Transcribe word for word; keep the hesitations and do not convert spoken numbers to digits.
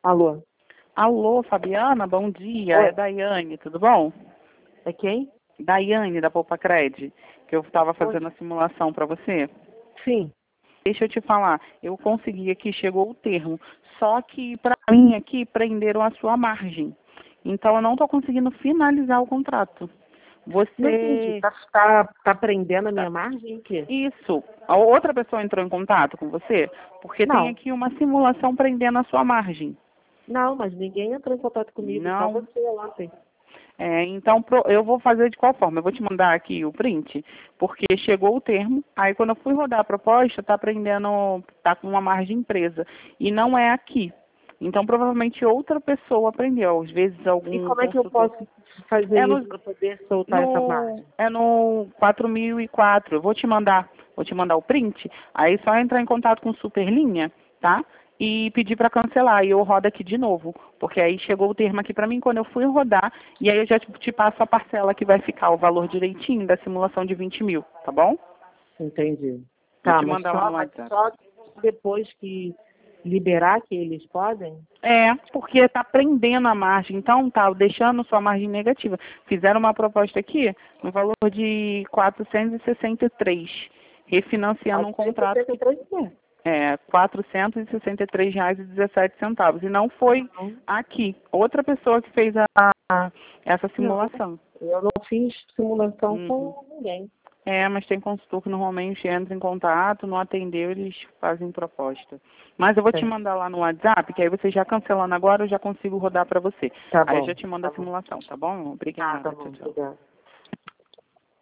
Alô? Alô, Fabiana, bom dia. Oi. É Daiane, tudo bom? É quem? Daiane, da Poupa Cred, que eu estava Oi. fazendo a simulação para você. Sim. Deixa eu te falar, eu consegui aqui, chegou o termo, só que para mim aqui prenderam a sua margem. Então eu não estou conseguindo finalizar o contrato. Não entendi. Você... Tá, tá, tá prendendo a minha margem? O quê? Isso. A outra pessoa entrou em contato com você? Porque tem Não. aqui uma simulação prendendo a sua margem. Não, mas ninguém entrou em contato comigo, só Não. você ontem. É, então, pro- eu vou fazer de qual forma? Eu vou te mandar aqui o print, porque chegou o termo, aí quando eu fui rodar a proposta, está prendendo, está com uma margem presa, e não é aqui. Então, provavelmente outra pessoa prendeu, às vezes E algum como é que eu consultor. posso fazer É isso no, para poder soltar essa no, margem? é no quatro mil e quatro, eu vou te mandar, vou te mandar o print, aí só entrar em contato com Superlinha, tá? E pedir para cancelar, e eu rodo aqui de novo, porque aí chegou o termo aqui para mim quando eu fui rodar, e aí eu já te, te passo a parcela que vai ficar o valor direitinho da simulação de vinte mil, tá bom? Entendi. Vou Tá, te mas mandar lá só, no mas WhatsApp. só depois que liberar que eles podem? É, porque está prendendo a margem, então tá deixando sua margem negativa. Fizeram uma proposta aqui no valor de quatrocentos e sessenta e três, refinanciando um contrato que quatrocentos e sessenta e três, é quatrocentos e sessenta e três reais e dezessete centavos. E não foi não. aqui. Outra pessoa que fez a, a- essa Não, simulação. eu não fiz simulação Uhum. com ninguém. É, mas tem consultor que normalmente entra em contato, não atendeu, eles fazem proposta. Mas eu vou te Tem. mandar lá no WhatsApp, que aí você já cancelando agora, eu já consigo rodar para você. Tá Aí eu já bom, te mando tá a bom. simulação, tá bom? Ah, tá Obrigada. bom, Tchau, tchau. obrigada.